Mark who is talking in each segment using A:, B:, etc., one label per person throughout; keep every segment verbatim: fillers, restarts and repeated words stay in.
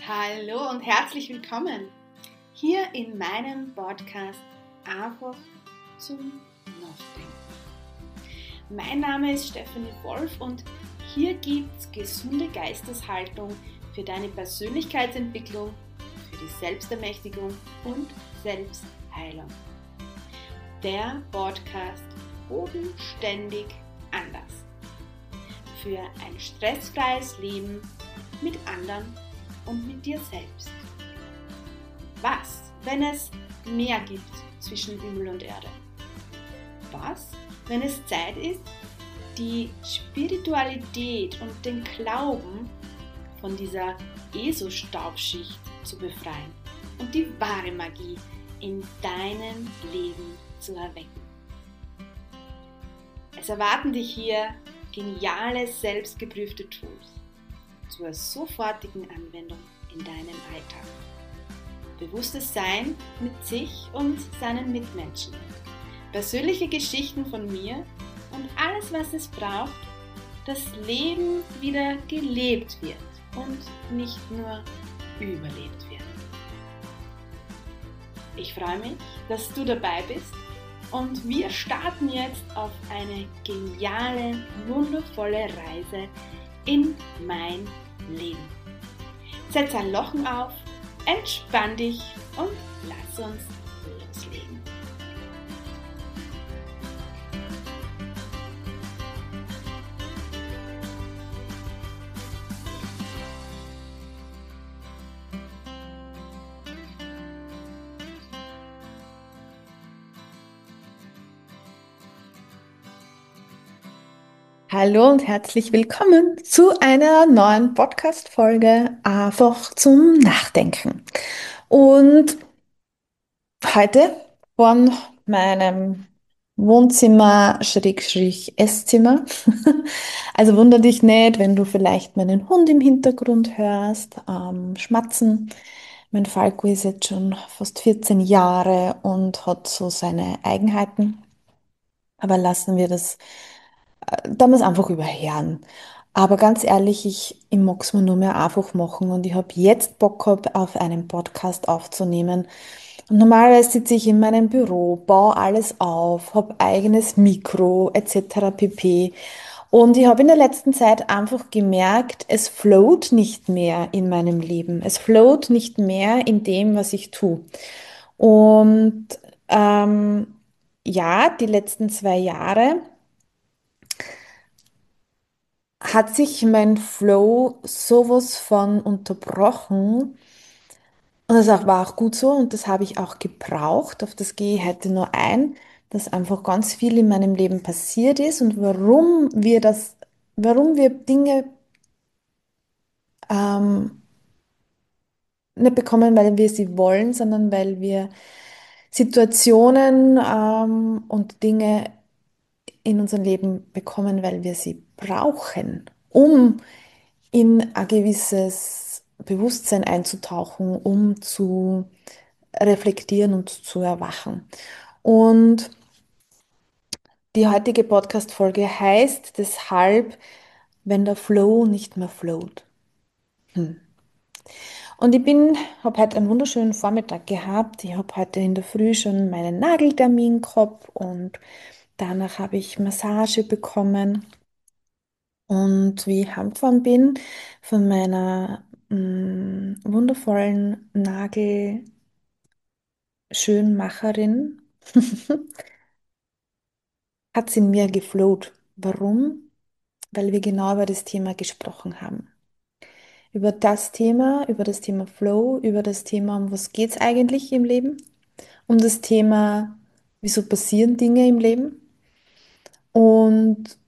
A: Hallo und herzlich willkommen hier in meinem Podcast Einfach zum Nachdenken. Mein Name ist Stephanie Wolf und hier gibt es gesunde Geisteshaltung für deine Persönlichkeitsentwicklung, für die Selbstermächtigung und Selbstheilung. Der Podcast bodenständig anders. Für ein stressfreies Leben mit anderen und mit dir selbst. Was, wenn es mehr gibt zwischen Himmel und Erde? Was, wenn es Zeit ist, die Spiritualität und den Glauben von dieser ESO-Staubschicht zu befreien und die wahre Magie in deinem Leben zu erwecken? Es erwarten dich hier geniale, selbstgeprüfte Tools zur sofortigen Anwendung in deinem Alltag. Bewusstes Sein mit sich und seinen Mitmenschen. Persönliche Geschichten von mir und alles, was es braucht, dass Leben wieder gelebt wird und nicht nur überlebt wird. Ich freue mich, dass du dabei bist und wir starten jetzt auf eine geniale, wundervolle Reise in mein Leben. Setz ein Lochen auf, entspann dich und lass uns loslegen.
B: Hallo und herzlich willkommen zu einer neuen Podcast-Folge Einfach zum Nachdenken. Und heute von meinem Wohnzimmer Schrägstrich Esszimmer. Also wunder dich nicht, wenn du vielleicht meinen Hund im Hintergrund hörst, ähm, schmatzen. Mein Falco ist jetzt schon fast vierzehn Jahre und hat so seine Eigenheiten. Aber lassen wir das da muss einfach überhören. Aber ganz ehrlich, ich, ich mag's mir nur mehr einfach machen und ich habe jetzt Bock gehabt, auf einen Podcast aufzunehmen. Und normalerweise sitze ich in meinem Büro, baue alles auf, habe eigenes Mikro et cetera pp. Und ich habe in der letzten Zeit einfach gemerkt, es float nicht mehr in meinem Leben. Es float nicht mehr in dem, was ich tue. Und ähm, ja, die letzten zwei Jahre hat sich mein Flow sowas von unterbrochen. Und das auch- war auch gut so und das habe ich auch gebraucht. Auf das gehe ich heute nur ein, dass einfach ganz viel in meinem Leben passiert ist und warum wir das, warum wir Dinge ähm, nicht bekommen, weil wir sie wollen, sondern weil wir Situationen ähm, und Dinge in unserem Leben bekommen, weil wir sie brauchen, um in ein gewisses Bewusstsein einzutauchen, um zu reflektieren und zu erwachen. Und die heutige Podcast-Folge heißt deshalb, wenn der Flow nicht mehr float. Hm. Und ich bin, habe heute einen wunderschönen Vormittag gehabt. Ich habe heute in der Früh schon meinen Nageltermin gehabt und danach habe ich Massage bekommen. Und wie ich heimgefahren bin von meiner mm, wundervollen Nagelschönmacherin, hat sie in mir geflowt. Warum? Weil wir genau über das Thema gesprochen haben. Über das Thema, über das Thema Flow, über das Thema, um was geht es eigentlich im Leben, um das Thema, wieso passieren Dinge im Leben. Und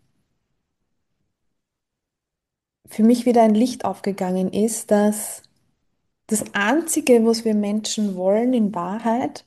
B: für mich wieder ein Licht aufgegangen ist, dass das Einzige, was wir Menschen wollen in Wahrheit,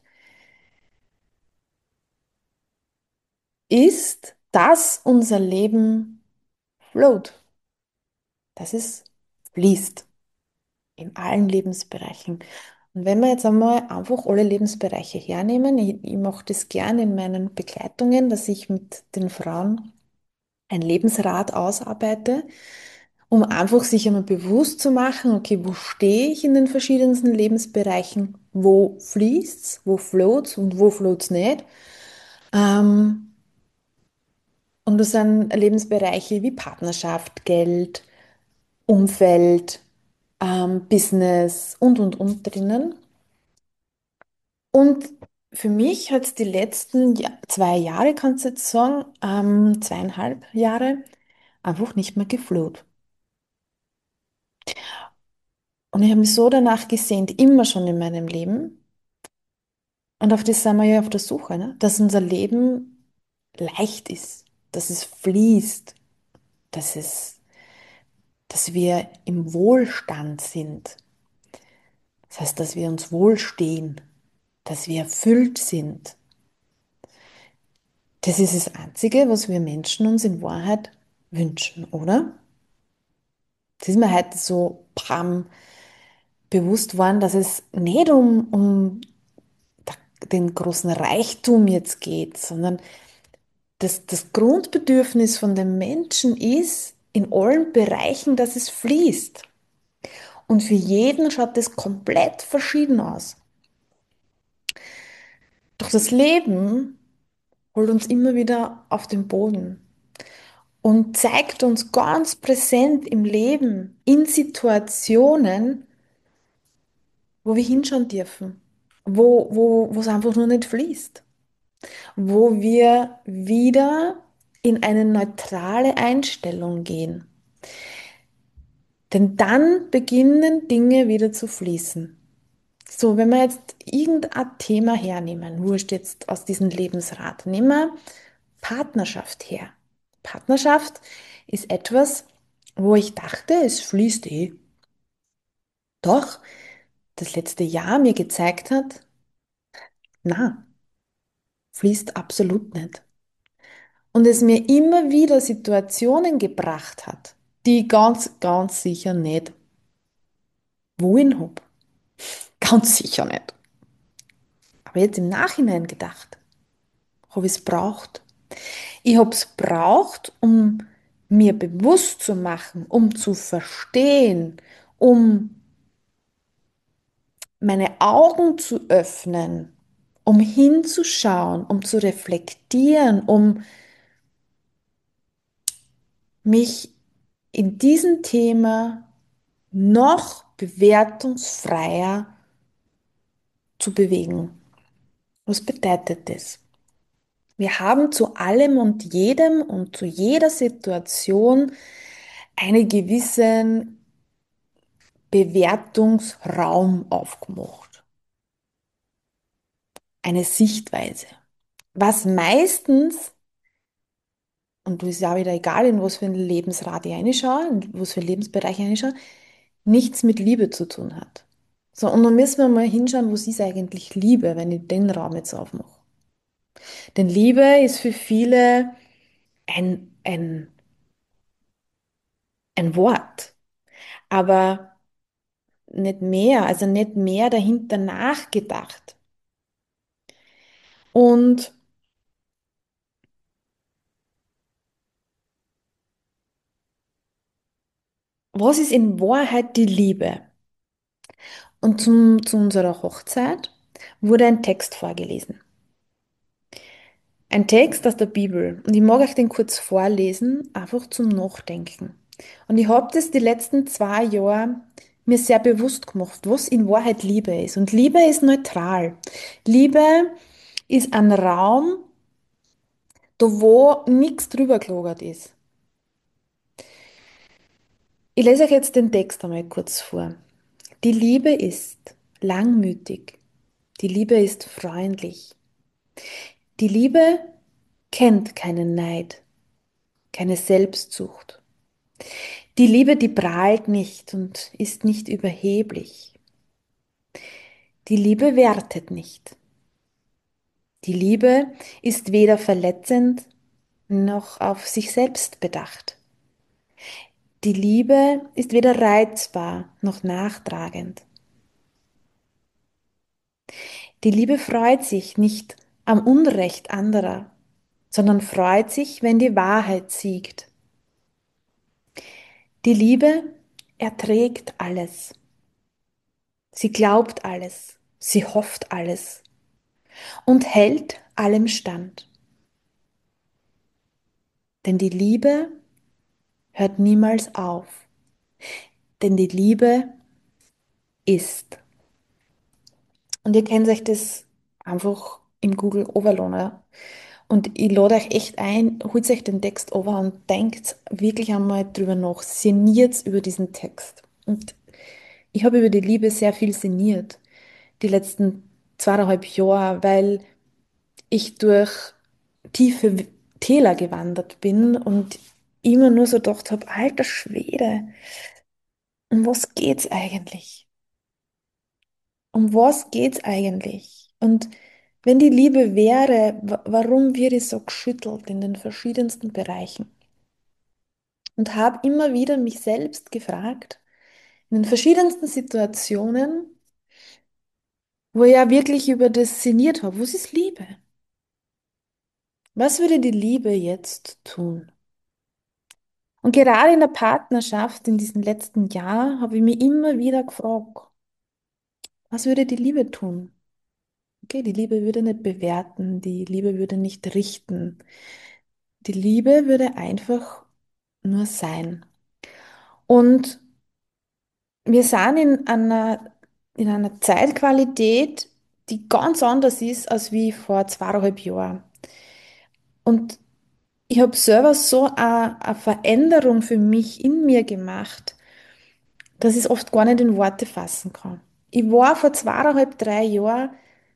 B: ist, dass unser Leben float, dass es fließt in allen Lebensbereichen. Und wenn wir jetzt einmal einfach alle Lebensbereiche hernehmen, ich, ich mache das gern in meinen Begleitungen, dass ich mit den Frauen ein Lebensrad ausarbeite um einfach sich einmal bewusst zu machen, okay, wo stehe ich in den verschiedensten Lebensbereichen, wo fließt's, wo float's und wo float's nicht. Ähm, und das sind Lebensbereiche wie Partnerschaft, Geld, Umfeld, ähm, Business und, und, und drinnen. Und für mich hat es die letzten Ja- zwei Jahre, kannst du jetzt sagen, ähm, zweieinhalb Jahre, einfach nicht mehr gefloht. Und ich habe mich so danach gesehnt, immer schon in meinem Leben. Und auf das sind wir ja auf der Suche, ne? Dass unser Leben leicht ist, dass es fließt, dass es, dass wir im Wohlstand sind. Das heißt, dass wir uns wohlstehen, dass wir erfüllt sind. Das ist das Einzige, was wir Menschen uns in Wahrheit wünschen, oder? Das ist mir heute so bam, bewusst worden, dass es nicht um, um den großen Reichtum jetzt geht, sondern dass das Grundbedürfnis von den Menschen ist, in allen Bereichen, dass es fließt. Und für jeden schaut das komplett verschieden aus. Doch das Leben holt uns immer wieder auf den Boden und zeigt uns ganz präsent im Leben, in Situationen, wo wir hinschauen dürfen, wo, wo, wo es einfach nur nicht fließt, wo wir wieder in eine neutrale Einstellung gehen. Denn dann beginnen Dinge wieder zu fließen. So, wenn wir jetzt irgendein Thema hernehmen, wurscht jetzt aus diesem Lebensrat, nehmen wir Partnerschaft her. Partnerschaft ist etwas, wo ich dachte, es fließt eh. Doch das letzte Jahr mir gezeigt hat, na, fließt absolut nicht. Und es mir immer wieder Situationen gebracht hat, die ich ganz, ganz sicher nicht wollen hab. Ganz sicher nicht. Aber jetzt im Nachhinein gedacht, habe ich es braucht. Ich habe es braucht, um mir bewusst zu machen, um zu verstehen, um meine Augen zu öffnen, um hinzuschauen, um zu reflektieren, um mich in diesem Thema noch bewertungsfreier zu bewegen. Was bedeutet das? Wir haben zu allem und jedem und zu jeder Situation einen gewissen Bewertungsraum aufgemacht. Eine Sichtweise. Was meistens, und das ist ja wieder egal, in was für ein Lebensrat ich reinschaue, in was für einen Lebensbereich ich reinschaue, nichts mit Liebe zu tun hat. So, und dann müssen wir mal hinschauen, was ist eigentlich Liebe, wenn ich den Raum jetzt aufmache. Denn Liebe ist für viele ein, ein, ein Wort, aber nicht mehr, also nicht mehr dahinter nachgedacht. Und was ist in Wahrheit die Liebe? Und zum, zu unserer Hochzeit wurde ein Text vorgelesen. Ein Text aus der Bibel. Und ich mag euch den kurz vorlesen, einfach zum Nachdenken. Und ich habe das die letzten zwei Jahre mir sehr bewusst gemacht, was in Wahrheit Liebe ist. Und Liebe ist neutral. Liebe ist ein Raum, da wo nichts drüber gelagert ist. Ich lese euch jetzt den Text einmal kurz vor. Die Liebe ist langmütig. Die Liebe ist freundlich. Die Liebe kennt keinen Neid, keine Selbstsucht. Die Liebe, die prahlt nicht und ist nicht überheblich. Die Liebe wertet nicht. Die Liebe ist weder verletzend noch auf sich selbst bedacht. Die Liebe ist weder reizbar noch nachtragend. Die Liebe freut sich nicht am Unrecht anderer, sondern freut sich, wenn die Wahrheit siegt. Die Liebe erträgt alles. Sie glaubt alles. Sie hofft alles und hält allem stand. Denn die Liebe hört niemals auf. Denn die Liebe ist. Und ihr könnt euch das einfach im Google overladen. Und ich lade euch echt ein, holt euch den Text over und denkt wirklich einmal drüber nach. Sinniert über diesen Text. Und ich habe über die Liebe sehr viel sinniert, die letzten zweieinhalb Jahre, weil ich durch tiefe Täler gewandert bin und immer nur so gedacht habe, alter Schwede, um was geht's eigentlich? Um was geht's eigentlich? Und wenn die Liebe wäre, wa- warum wird es so geschüttelt in den verschiedensten Bereichen? Und habe immer wieder mich selbst gefragt, in den verschiedensten Situationen, wo ich ja wirklich über das sinniert habe, was ist Liebe? Was würde die Liebe jetzt tun? Und gerade in der Partnerschaft in diesem letzten Jahr habe ich mich immer wieder gefragt, was würde die Liebe tun? Okay, die Liebe würde nicht bewerten, die Liebe würde nicht richten. Die Liebe würde einfach nur sein. Und wir sind in einer, in einer Zeitqualität, die ganz anders ist als wie vor zweieinhalb Jahren. Und ich habe selber so eine, eine Veränderung für mich in mir gemacht, dass ich es oft gar nicht in Worte fassen kann. Ich war vor zweieinhalb, drei Jahren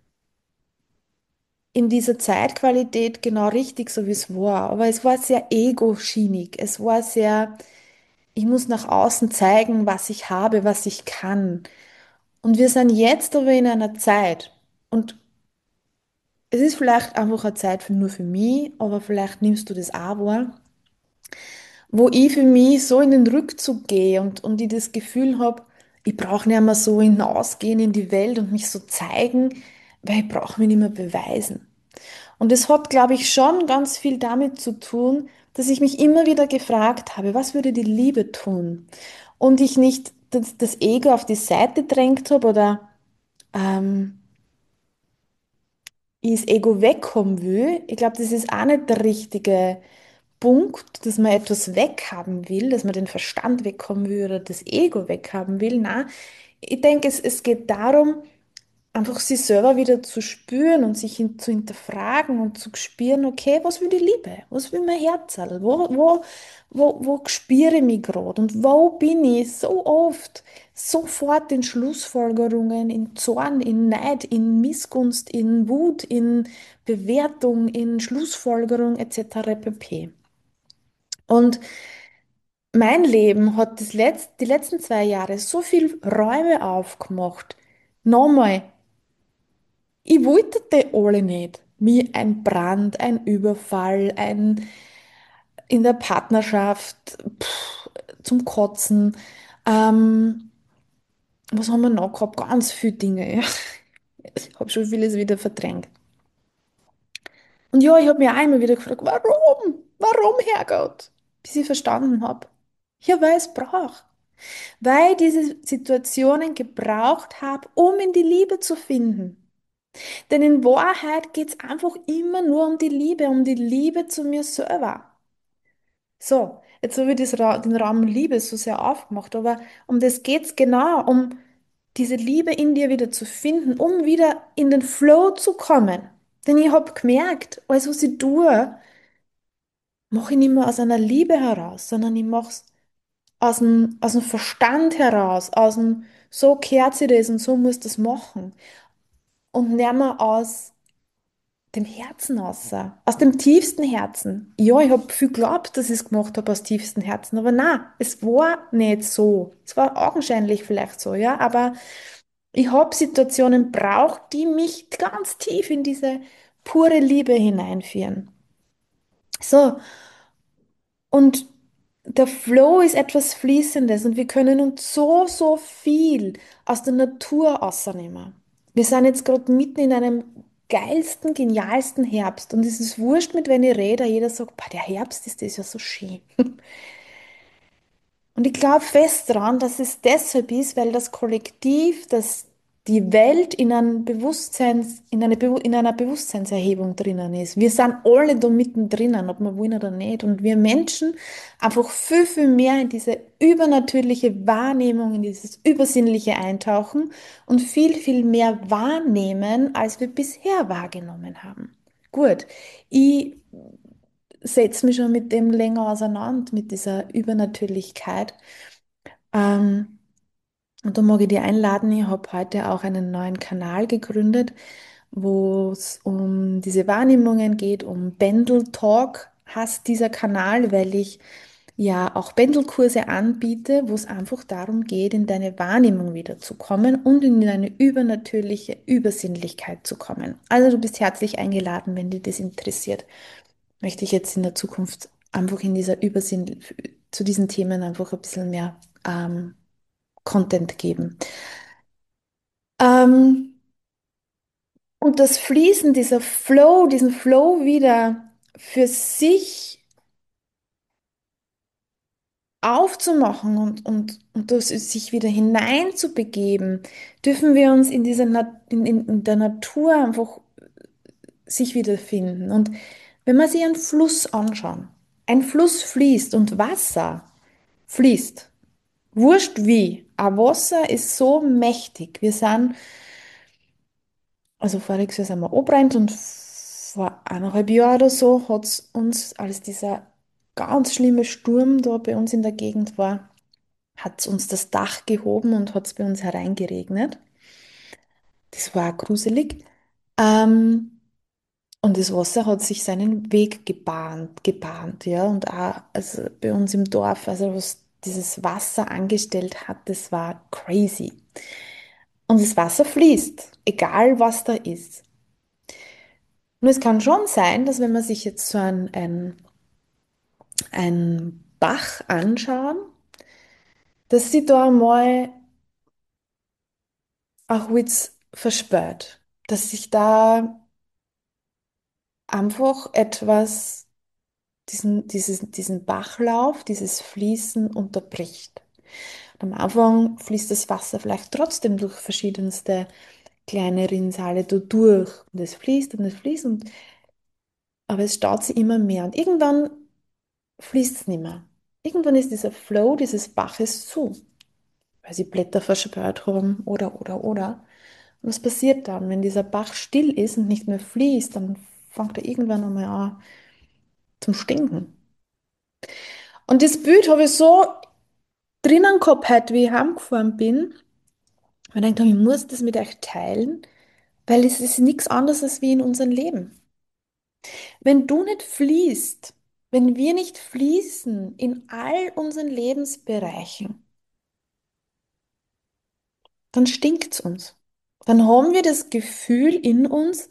B: in dieser Zeitqualität genau richtig, so wie es war. Aber es war sehr ego-schienig. Es war sehr, ich muss nach außen zeigen, was ich habe, was ich kann. Und wir sind jetzt aber in einer Zeit. Und es ist vielleicht einfach eine Zeit für, nur für mich, aber vielleicht nimmst du das auch wahr, wo ich für mich so in den Rückzug gehe und, und ich das Gefühl habe, ich brauche nicht mehr so hinausgehen in die Welt und mich so zeigen, weil ich brauche mich nicht mehr beweisen. Und es hat, glaube ich, schon ganz viel damit zu tun, dass ich mich immer wieder gefragt habe, was würde die Liebe tun? Und ich nicht das, das Ego auf die Seite drängt habe oder ähm, ich das Ego wegkommen will. Ich glaube, das ist auch nicht der richtige Punkt, dass man etwas weghaben will, dass man den Verstand wegkommen will oder das Ego weghaben will. Nein, ich denke, es, es geht darum, einfach sich selber wieder zu spüren und sich hin, zu hinterfragen und zu spüren, okay, was will die Liebe? Was will mein Herz? Wo, wo, wo, wo spüre ich mich gerade? Und wo bin ich so oft sofort in Schlussfolgerungen, in Zorn, in Neid, in Missgunst, in Wut, in Bewertung, in Schlussfolgerung et cetera pp. Und mein Leben hat das letzt, die letzten zwei Jahre so viel Räume aufgemacht, nochmal ich wollte die alle nicht. Wie ein Brand, ein Überfall, ein in der Partnerschaft pff, zum Kotzen. Ähm, was haben wir noch gehabt? Ganz viele Dinge. Ja. Ich habe schon vieles wieder verdrängt. Und ja, ich habe mir auch immer wieder gefragt, warum? Warum, Herrgott? Bis ich verstanden habe. Ja, weil es braucht. Weil ich diese Situationen gebraucht habe, um in die Liebe zu finden. Denn in Wahrheit geht es einfach immer nur um die Liebe, um die Liebe zu mir selber. So, jetzt habe ich das Ra den Raum Liebe so sehr aufgemacht, aber um das geht es genau, um diese Liebe in dir wieder zu finden, um wieder in den Flow zu kommen. Denn ich habe gemerkt, alles, was ich tue, mache ich nicht mehr aus einer Liebe heraus, sondern ich mache es aus dem, aus dem Verstand heraus, aus dem, so gehört sich das und so muss das machen. Und nicht mehr aus dem Herzen aus, aus dem tiefsten Herzen. Ja, ich habe viel geglaubt, dass ich es gemacht habe aus tiefstem Herzen, aber na, es war nicht so. Es war augenscheinlich vielleicht so, ja, aber ich habe Situationen braucht, die mich ganz tief in diese pure Liebe hineinführen. So, und der Flow ist etwas Fließendes und wir können uns so, so viel aus der Natur rausnehmen. Wir sind jetzt gerade mitten in einem geilsten, genialsten Herbst und es ist wurscht, mit wenn ich rede, jeder sagt, "Boah, der Herbst ist das ja so schön." Und ich glaube fest daran, dass es deshalb ist, weil das Kollektiv, das die Welt in einem Bewusstseins, in eine Bewu in einer Bewusstseinserhebung drinnen ist. Wir sind alle da mittendrin, ob wir wollen oder nicht. Und wir Menschen einfach viel, viel mehr in diese übernatürliche Wahrnehmung, in dieses Übersinnliche eintauchen und viel, viel mehr wahrnehmen, als wir bisher wahrgenommen haben. Gut, ich setze mich schon mit dem länger auseinander, mit dieser Übernatürlichkeit. Ähm, und da mag ich dich einladen, ich habe heute auch einen neuen Kanal gegründet, wo es um diese Wahrnehmungen geht, um Bendel Talk heißt dieser Kanal, weil ich ja auch Pendelkurse anbiete, wo es einfach darum geht, in deine Wahrnehmung wieder zu kommen und in eine übernatürliche Übersinnlichkeit zu kommen. Also du bist herzlich eingeladen, wenn dich das interessiert. Möchte ich jetzt in der Zukunft einfach in dieser Übersinn zu diesen Themen einfach ein bisschen mehr ähm, Content geben. Ähm, und das Fließen, dieser Flow, diesen Flow wieder für sich aufzumachen und, und, und das sich wieder hineinzubegeben, dürfen wir uns in dieser Na in, in, in der Natur einfach sich wiederfinden. Und wenn man sich einen Fluss anschaut, ein Fluss fließt und Wasser fließt, wurscht wie, ein Wasser ist so mächtig. Wir sind, also voriges Jahr sind wir angebrannt und vor eineinhalb Jahren oder so hat es uns, als dieser ganz schlimme Sturm da bei uns in der Gegend war, hat uns das Dach gehoben und hat es bei uns hereingeregnet. Das war auch gruselig. Ähm, und das Wasser hat sich seinen Weg gebahnt, gebahnt, ja. Und auch also bei uns im Dorf, also was dieses Wasser angestellt hat, das war crazy. Und das Wasser fließt, egal was da ist. Nur es kann schon sein, dass wenn man sich jetzt so ein, ein, ein Bach anschauen, dass sie da mal auch Witz verspürt, dass sich da einfach etwas, diesen, dieses, diesen Bachlauf, dieses Fließen unterbricht. Und am Anfang fließt das Wasser vielleicht trotzdem durch verschiedenste kleine Rinnsale da durch. Und es fließt und es fließt, und, aber es staut sich immer mehr. Und irgendwann fließt es nicht mehr. Irgendwann ist dieser Flow dieses Baches zu, weil sie Blätter verspürt haben oder, oder, oder. Und was passiert dann, wenn dieser Bach still ist und nicht mehr fließt? Dann fängt er irgendwann einmal an zum Stinken. Und das Bild habe ich so drinnen gehabt, heute, wie ich heimgefahren bin. Und ich dachte, ich muss das mit euch teilen, weil es ist nichts anderes als wie in unserem Leben. Wenn du nicht fließt, wenn wir nicht fließen in all unseren Lebensbereichen, dann stinkt es uns. Dann haben wir das Gefühl in uns,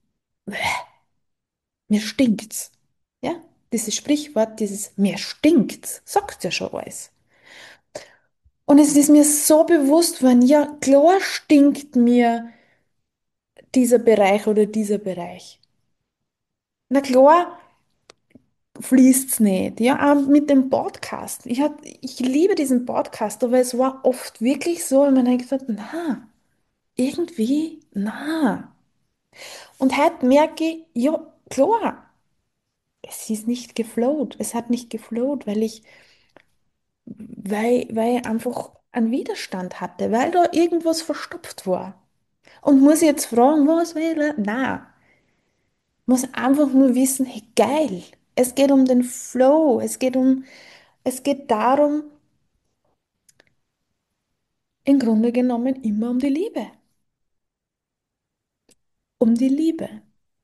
B: mir stinkt's. Ja, dieses Sprichwort, dieses mir stinkt's, sagt ja schon alles. Und es ist mir so bewusst geworden, ja, klar stinkt mir dieser Bereich oder dieser Bereich. Na klar fließt's nicht. Ja, auch mit dem Podcast. Ich, hab, ich liebe diesen Podcast, aber es war oft wirklich so, wenn man denkt, na, irgendwie, na. Und heute merke ich, ja, klar, es ist nicht geflowt. Es hat nicht geflowt, weil ich, weil, weil ich einfach einen Widerstand hatte, weil da irgendwas verstopft war. Und muss ich jetzt fragen, was will er? Nein. Muss einfach nur wissen, hey, geil. Es geht um den Flow. Es geht um, es geht darum, im Grunde genommen immer um die Liebe. Um die Liebe.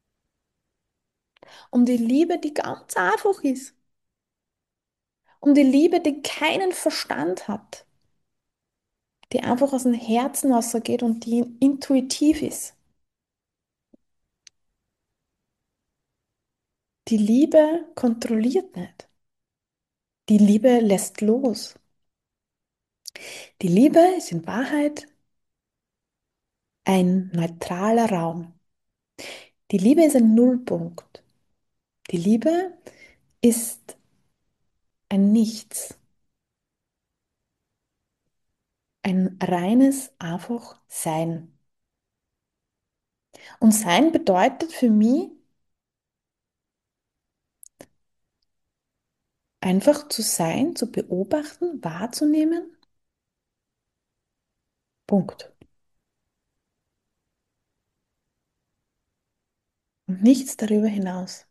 B: Um die Liebe, die ganz einfach ist. Um die Liebe, die keinen Verstand hat. Die einfach aus dem Herzen rausgeht und die intuitiv ist. Die Liebe kontrolliert nicht. Die Liebe lässt los. Die Liebe ist in Wahrheit ein neutraler Raum. Die Liebe ist ein Nullpunkt. Die Liebe ist ein Nichts. ein reines einfach Sein. Und Sein bedeutet für mich einfach zu sein, zu beobachten, wahrzunehmen. Punkt. Und nichts darüber hinaus.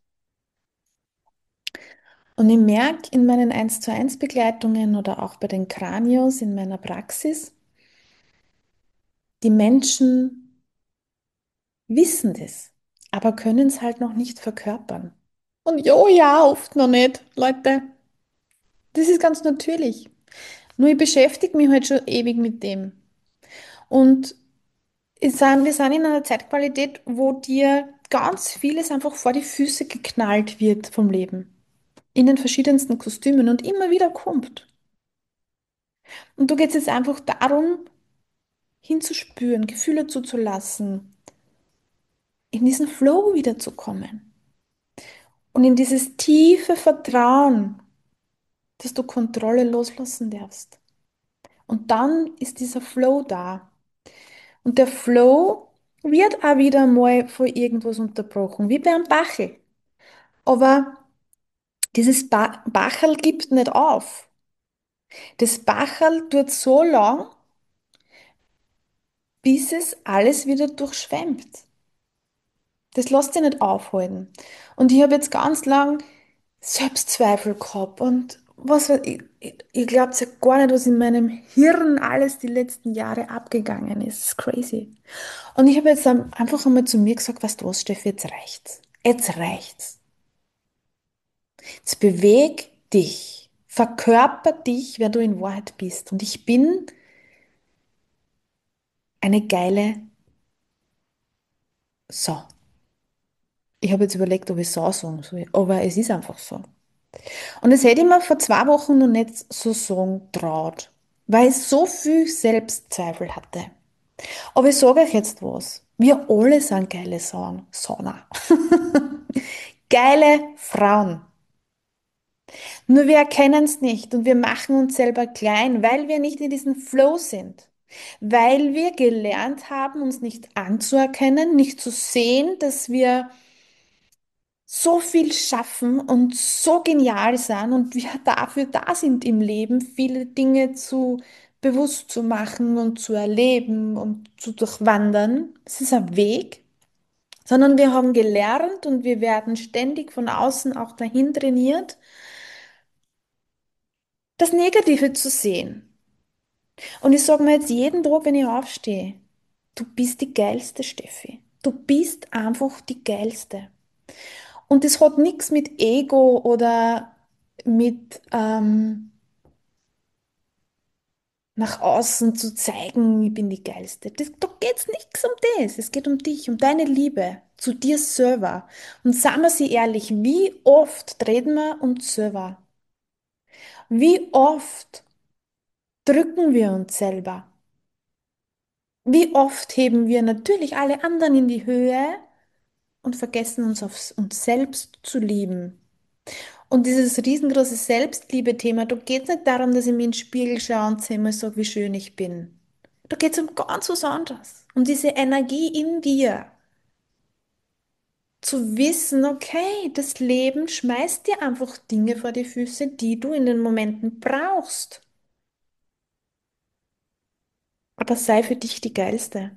B: Und ich merke in meinen eins zu eins Begleitungen oder auch bei den Kranios in meiner Praxis, die Menschen wissen das, aber können es halt noch nicht verkörpern. Und jo, ja, oft noch nicht, Leute. Das ist ganz natürlich. Nur ich beschäftige mich halt schon ewig mit dem. Und es sind, wir sind in einer Zeitqualität, wo dir ganz vieles einfach vor die Füße geknallt wird vom Leben. In den verschiedensten Kostümen und immer wieder kommt. Und da geht es jetzt einfach darum, hinzuspüren, Gefühle zuzulassen, in diesen Flow wiederzukommen und in dieses tiefe Vertrauen, dass du Kontrolle loslassen darfst. Und dann ist dieser Flow da. Und der Flow wird auch wieder mal von irgendwas unterbrochen, wie beim Bachel. Aber dieses ba Bachel gibt nicht auf. Das Bachel tut so lang, bis es alles wieder durchschwemmt. Das lässt sich nicht aufhalten. Und ich habe jetzt ganz lang Selbstzweifel gehabt und was, weiß ich, ich, ihr glaubt ja gar nicht, was in meinem Hirn alles die letzten Jahre abgegangen ist. Das ist crazy. Und ich habe jetzt dann einfach einmal zu mir gesagt, weißt du was, Steffi, jetzt reicht's. Jetzt reicht's. Jetzt beweg dich. Verkörper dich, wer du in Wahrheit bist. Und ich bin eine geile Sau. Ich habe jetzt überlegt, ob ich Sau sagen soll, aber es ist einfach so. Und das hätte ich mir vor zwei Wochen noch nicht so sagen traut, weil ich so viel Selbstzweifel hatte. Aber ich sage euch jetzt was. Wir alle sind geile Sauen. Sauna. Geile Frauen. Nur wir erkennen es nicht und wir machen uns selber klein, weil wir nicht in diesem Flow sind. Weil wir gelernt haben, uns nicht anzuerkennen, nicht zu sehen, dass wir so viel schaffen und so genial sind und wir dafür da sind im Leben, viele Dinge zu bewusst zu machen und zu erleben und zu durchwandern. Es ist ein Weg, sondern wir haben gelernt und wir werden ständig von außen auch dahin trainiert, das Negative zu sehen. Und ich sage mir jetzt jeden Tag, wenn ich aufstehe, du bist die geilste, Steffi. Du bist einfach die geilste. Und das hat nichts mit Ego oder mit ähm, nach außen zu zeigen, ich bin die Geilste. Das, da geht's nichts um das. Es geht um dich, um deine Liebe zu dir selber. Und sagen wir sie ehrlich, wie oft reden wir uns selber? Wie oft drücken wir uns selber? Wie oft heben wir natürlich alle anderen in die Höhe und vergessen uns auf uns selbst zu lieben? Und dieses riesengroße Selbstliebe-Thema, da geht es nicht darum, dass ich mir in den Spiegel schaue und zehnmal sage, wie schön ich bin. Da geht es um ganz was anderes. Um diese Energie in dir. Zu wissen, okay, das Leben schmeißt dir einfach Dinge vor die Füße, die du in den Momenten brauchst. Aber sei für dich die Geilste.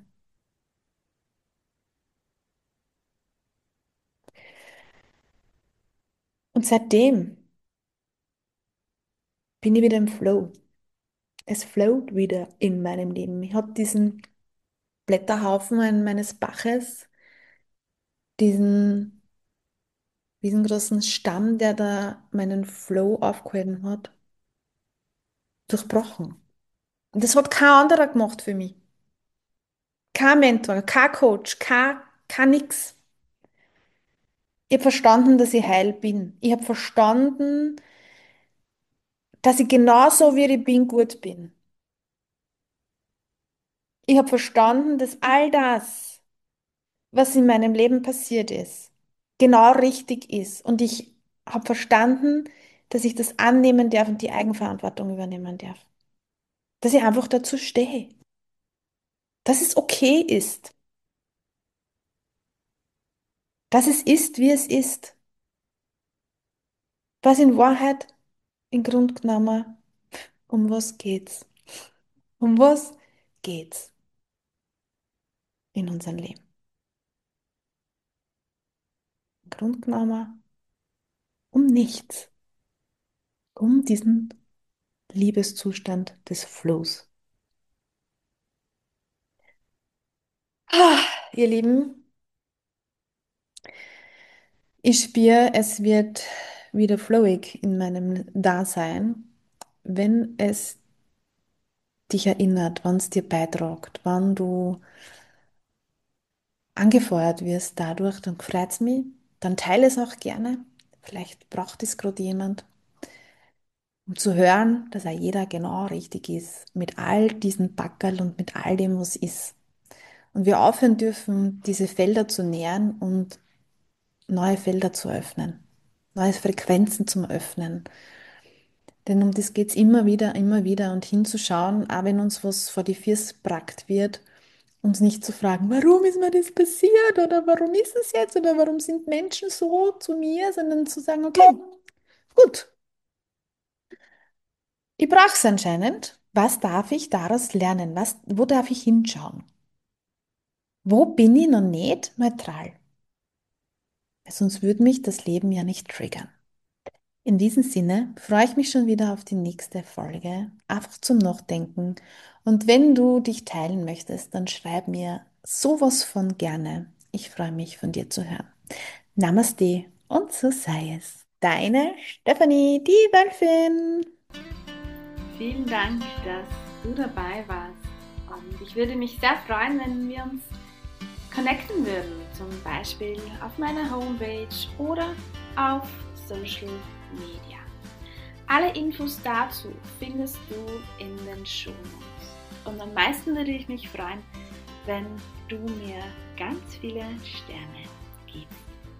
B: Und seitdem bin ich wieder im Flow. Es flowt wieder in meinem Leben. Ich habe diesen Blätterhaufen meines Baches, diesen riesengroßen Stamm, der da meinen Flow aufgehalten hat, durchbrochen. Und das hat kein anderer gemacht für mich. Kein Mentor, kein Coach, kein, kein nix. Ich habe verstanden, dass ich heil bin. Ich habe verstanden, dass ich genauso wie ich bin, gut bin. Ich habe verstanden, dass all das, was in meinem Leben passiert ist, genau richtig ist. Und ich habe verstanden, dass ich das annehmen darf und die Eigenverantwortung übernehmen darf. dass ich einfach dazu stehe, dass es okay ist, dass es ist, wie es ist, was in Wahrheit, in Grund genommen, um was geht's? Um was geht's in unserem Leben? Im Grund genommen um nichts, um diesen Liebeszustand des Flows. Ah, ihr Lieben, ich spüre, es wird wieder flowig in meinem Dasein, wenn es dich erinnert, wann es dir beitragt, wann du angefeuert wirst dadurch, dann freut es mich. Dann teile es auch gerne. Vielleicht braucht es gerade jemand, um zu hören, dass auch jeder genau richtig ist, mit all diesen Packerl und mit all dem, was ist. Und wir aufhören dürfen, diese Felder zu nähren und neue Felder zu öffnen, neue Frequenzen zum Öffnen. Denn um das geht's immer wieder, immer wieder und hinzuschauen, auch wenn uns was vor die Füße brackt wird, uns nicht zu fragen, warum ist mir das passiert oder warum ist es jetzt oder warum sind Menschen so zu mir, sondern zu sagen, okay, gut, ich brauche es anscheinend. Was darf ich daraus lernen? Was, wo darf ich hinschauen? Wo bin ich noch nicht neutral? Sonst würde mich das Leben ja nicht triggern. In diesem Sinne freue ich mich schon wieder auf die nächste Folge. Einfach zum Nachdenken. Und wenn du dich teilen möchtest, dann schreib mir sowas von gerne. Ich freue mich, von dir zu hören. Namaste und so sei es. Deine Stephanie, die Wölfin.
A: Vielen Dank, dass du dabei warst. Und ich würde mich sehr freuen, wenn wir uns connecten würden, zum Beispiel auf meiner Homepage oder auf Social Media. Alle Infos dazu findest du in den Shownotes. Und am meisten würde ich mich freuen, wenn du mir ganz viele Sterne gibst.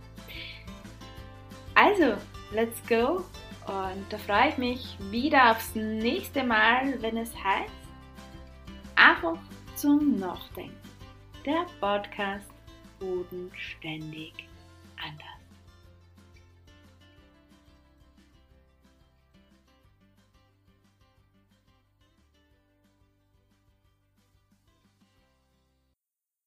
A: Also, let's go! Und da freue ich mich wieder aufs nächste Mal, wenn es heißt, einfach zum Nachdenken. Der Podcast bodenständig anders.